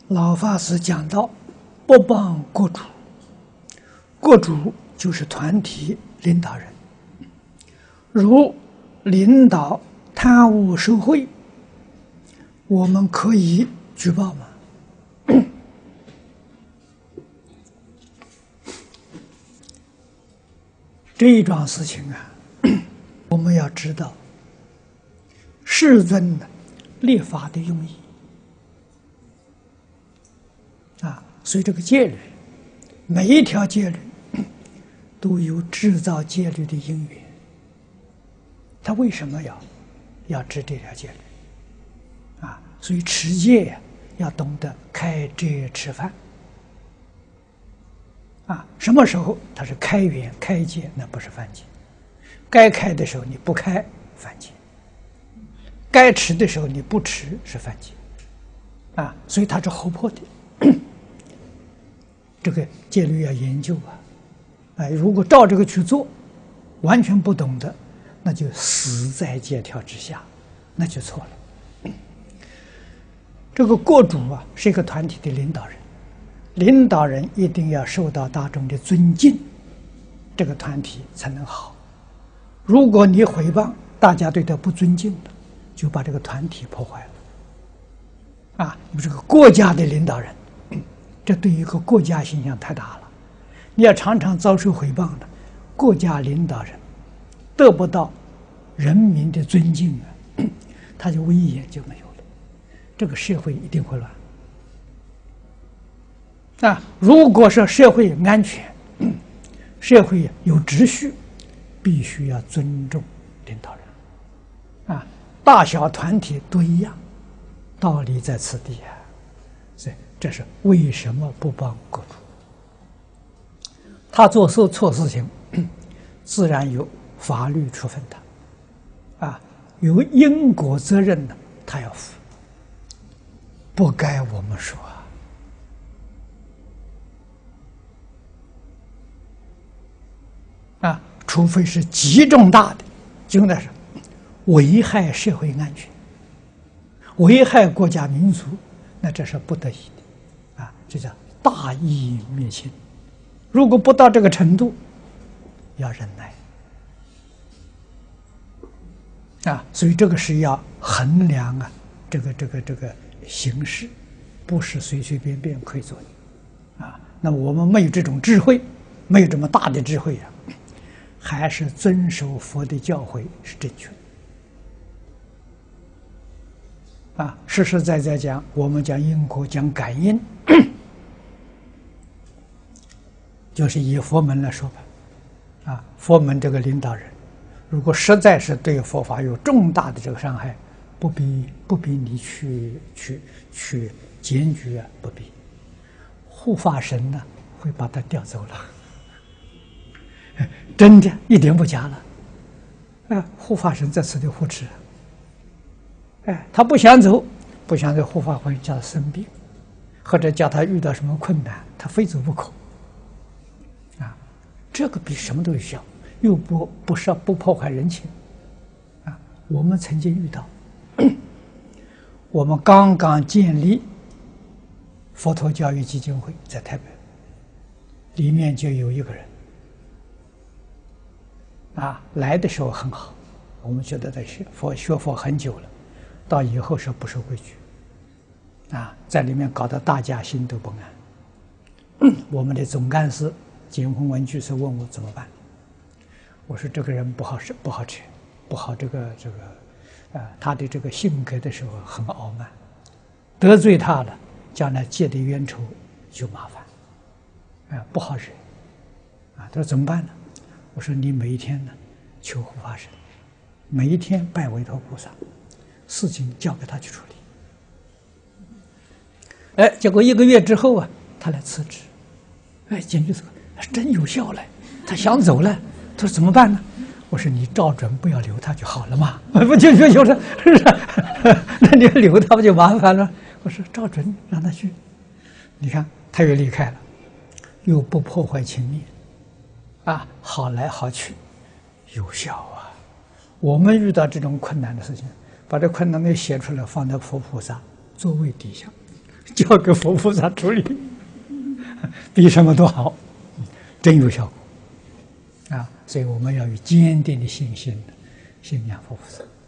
老法师讲到，不帮国主，国主就是团体领导人。如领导贪污受贿，我们可以举报吗？这一桩事情啊，我们要知道世尊的立法的用意啊，所以这个戒律，每一条戒律都有制造戒律的因缘。他为什么要制这条戒律啊？所以持戒呀，要懂得开戒吃饭啊。什么时候它是开源开戒，那不是犯戒；该开的时候你不开，犯戒；该持的时候你不持，是犯戒啊。所以它是活泼的。这个戒律要研究啊！哎，如果照这个去做，完全不懂得，那就死在戒条之下，那就错了。这个国主啊，是一个团体的领导人，领导人一定要受到大众的尊敬，这个团体才能好。如果你诽谤，大家对他不尊敬了，就把这个团体破坏了。啊，你这个国家的领导人，这对一个国家形象太大了。你要常常遭受诽谤的，国家领导人得不到人民的尊敬啊，他的威严就没有了，这个社会一定会乱。啊，如果说社会安全，社会有秩序，必须要尊重领导人。啊，大小团体都一样，道理在此地啊。所以这是为什么不帮国主？他做错事情，自然有法律处分他，啊，有因果责任的，他要负，不该我们说啊，除非是极重大的，就那是危害社会安全、危害国家民族，那这是不得已的，啊，这叫大义灭亲。如果不到这个程度，要忍耐啊，所以这个是要衡量啊，这个形势，不是随随便便可以做的啊。那我们没有这种智慧，没有这么大的智慧啊，还是遵守佛的教诲是正确的啊。实实在在讲，我们讲因果，讲感应。就是以佛门来说吧，啊，佛门这个领导人，如果实在是对佛法有重大的这个伤害，不必你去检举啊，不必，护法神呢会把他调走了，真的一点不假了，啊，护法神在此地护持，哎，他不想走，护法会叫他生病，或者叫他遇到什么困难，他非走不可。这个比什么都有效，又不破坏人情，啊！我们曾经遇到，我们刚刚建立佛陀教育基金会在台北，里面就有一个人，啊，来的时候很好，我们觉得在学佛很久了，到以后是不守规矩，啊，在里面搞得大家心都不安。我们的总干事简宏文居士问我怎么办，我说这个人不好扯，不好他的这个性格的时候很傲慢，得罪他了，将来结的冤仇就麻烦，不好惹，啊，他说怎么办呢？我说你每一天呢求护法神，每一天拜韦陀菩萨，事情交给他去处理。哎，结果1个月之后啊，他来辞职，哎，简直是真有效了，他想走了，他说怎么办呢？我说你照准不要留他就好了嘛，不就是是不是？那你留他不就麻烦了？我说照准让他去，你看他又离开了，又不破坏情面，啊，好来好去，有效啊！我们遇到这种困难的事情，把这困难给写出来，放在佛菩萨座位底下， 交给佛菩萨处理，比什么都好，真有效果啊！所以我们要有坚定的信心，信仰佛菩萨。